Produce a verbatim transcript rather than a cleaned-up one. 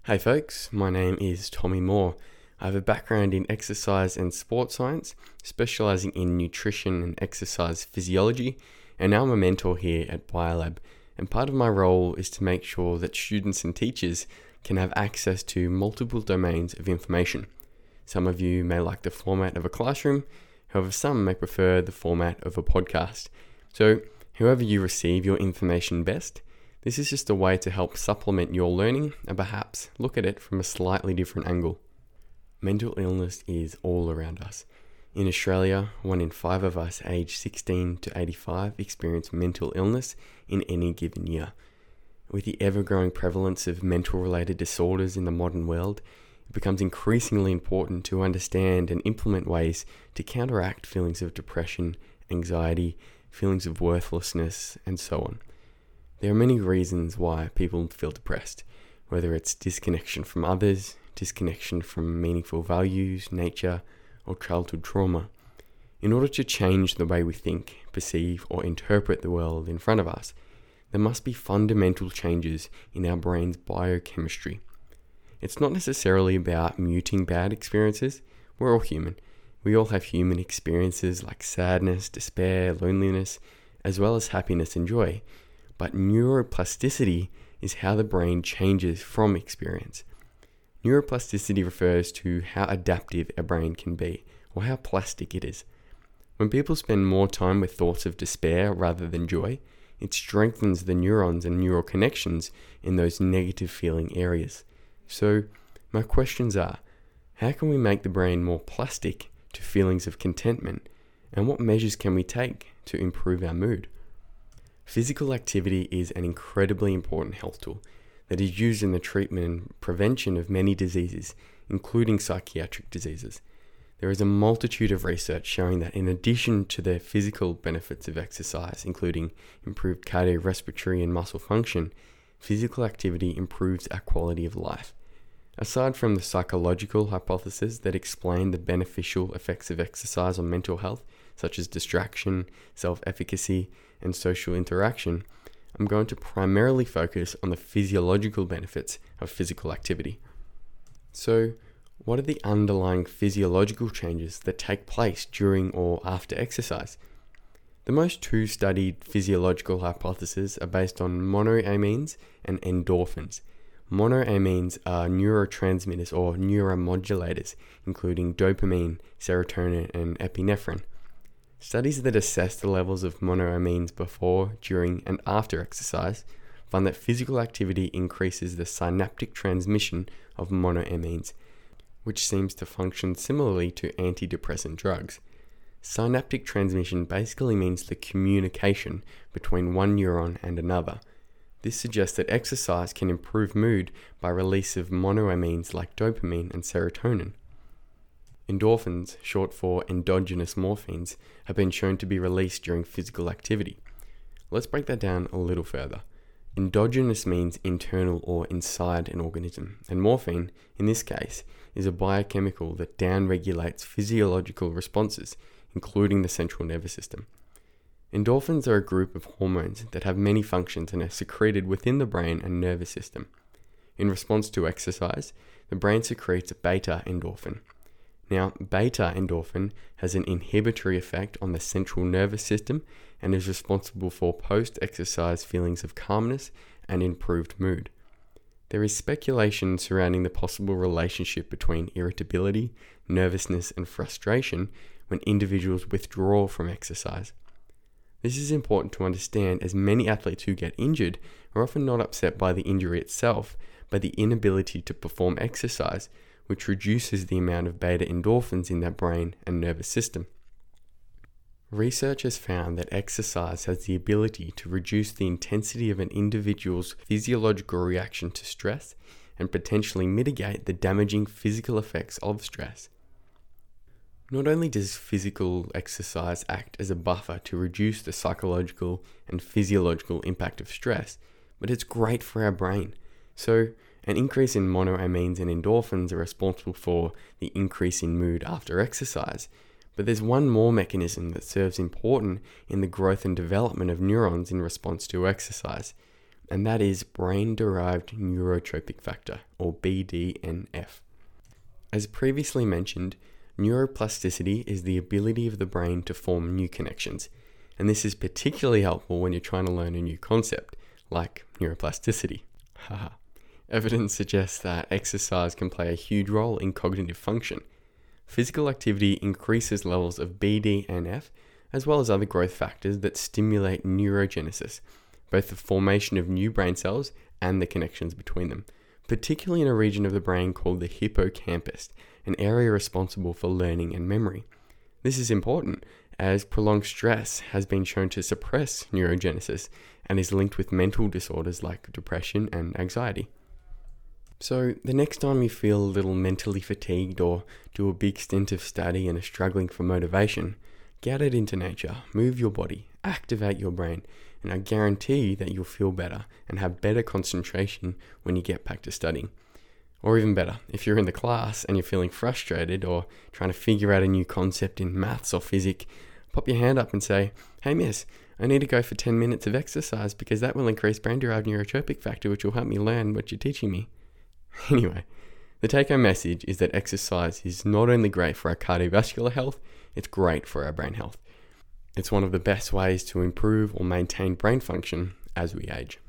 Hey folks, my name is Tommy Moore. I have a background in exercise and sports science, specializing in nutrition and exercise physiology, and now I'm a mentor here at Biolab. And part of my role is to make sure that students and teachers can have access to multiple domains of information. Some of you may like the format of a classroom, however some may prefer the format of a podcast. So, however you receive your information best, this is just a way to help supplement your learning and perhaps look at it from a slightly different angle. Mental illness is all around us. In Australia, one in five of us aged sixteen to eighty-five experience mental illness in any given year. With the ever-growing prevalence of mental-related disorders in the modern world, it becomes increasingly important to understand and implement ways to counteract feelings of depression, anxiety, feelings of worthlessness, and so on. There are many reasons why people feel depressed, whether it's disconnection from others, disconnection from meaningful values, nature, or childhood trauma. In order to change the way we think, perceive, or interpret the world in front of us, there must be fundamental changes in our brain's biochemistry. It's not necessarily about muting bad experiences. We're all human. We all have human experiences like sadness, despair, loneliness, as well as happiness and joy. But neuroplasticity is how the brain changes from experience. Neuroplasticity refers to how adaptive a brain can be, or how plastic it is. When people spend more time with thoughts of despair rather than joy, it strengthens the neurons and neural connections in those negative feeling areas. So, my questions are, how can we make the brain more plastic to feelings of contentment, and what measures can we take to improve our mood? Physical activity is an incredibly important health tool that is used in the treatment and prevention of many diseases, including psychiatric diseases. There is a multitude of research showing that in addition to the physical benefits of exercise, including improved cardiorespiratory and muscle function, physical activity improves our quality of life. Aside from the psychological hypotheses that explain the beneficial effects of exercise on mental health, such as distraction, self-efficacy, and social interaction, I'm going to primarily focus on the physiological benefits of physical activity. So, what are the underlying physiological changes that take place during or after exercise? The most two studied physiological hypotheses are based on monoamines and endorphins. Monoamines are neurotransmitters or neuromodulators, including dopamine, serotonin, and epinephrine. Studies that assess the levels of monoamines before, during, and after exercise found that physical activity increases the synaptic transmission of monoamines, which seems to function similarly to antidepressant drugs. Synaptic transmission basically means the communication between one neuron and another. This suggests that exercise can improve mood by release of monoamines like dopamine and serotonin. Endorphins, short for endogenous morphines, have been shown to be released during physical activity. Let's break that down a little further. Endogenous means internal or inside an organism, and morphine, in this case, is a biochemical that downregulates physiological responses, including the central nervous system. Endorphins are a group of hormones that have many functions and are secreted within the brain and nervous system. In response to exercise, the brain secretes beta endorphin. Now, beta endorphin has an inhibitory effect on the central nervous system and is responsible for post-exercise feelings of calmness and improved mood. There is speculation surrounding the possible relationship between irritability, nervousness, and frustration when individuals withdraw from exercise. This is important to understand as many athletes who get injured are often not upset by the injury itself, but the inability to perform exercise, which reduces the amount of beta endorphins in their brain and nervous system. Research has found that exercise has the ability to reduce the intensity of an individual's physiological reaction to stress and potentially mitigate the damaging physical effects of stress. Not only does physical exercise act as a buffer to reduce the psychological and physiological impact of stress, but it's great for our brain. So, an increase in monoamines and endorphins are responsible for the increase in mood after exercise. But there's one more mechanism that serves important in the growth and development of neurons in response to exercise. and that is brain-derived neurotrophic factor, or B D N F. As previously mentioned, neuroplasticity is the ability of the brain to form new connections, and this is particularly helpful when you're trying to learn a new concept, like neuroplasticity. Haha. Evidence suggests that exercise can play a huge role in cognitive function. Physical activity increases levels of B D N F, as well as other growth factors that stimulate neurogenesis, both the formation of new brain cells and the connections between them, particularly in a region of the brain called the hippocampus, an area responsible for learning and memory. This is important, as prolonged stress has been shown to suppress neurogenesis and is linked with mental disorders like depression and anxiety. So, the next time you feel a little mentally fatigued or do a big stint of study and are struggling for motivation, get out into nature, move your body, activate your brain, and I guarantee that you'll feel better and have better concentration when you get back to studying. Or even better, if you're in the class and you're feeling frustrated or trying to figure out a new concept in maths or physics, pop your hand up and say, "Hey miss, I need to go for ten minutes of exercise because that will increase brain-derived neurotrophic factor, which will help me learn what you're teaching me." Anyway, the take-home message is that exercise is not only great for our cardiovascular health, it's great for our brain health. It's one of the best ways to improve or maintain brain function as we age.